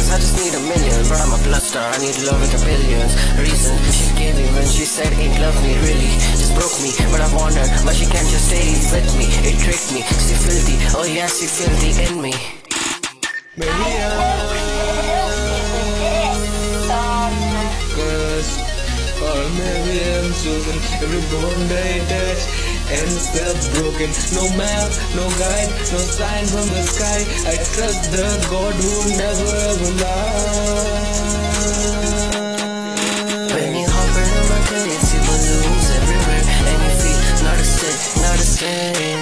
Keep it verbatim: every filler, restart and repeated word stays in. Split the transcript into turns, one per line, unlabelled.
I just need a million, but I'm a plus star, I need love with a billions. Reason she gave me when she said ain't love me really, just broke me, but I want her, but she can't just stay with me. It tricked me, she filthy, oh yeah, she filthy in me. Maybe I'm cursed, or maybe I'm chosen. Every bone they touch and still broken. No map, no guide, no sign from the sky. I trust the God who never ever lies. When you hop in a mountain, you see balloons everywhere, and you feel not a stick, not a stain.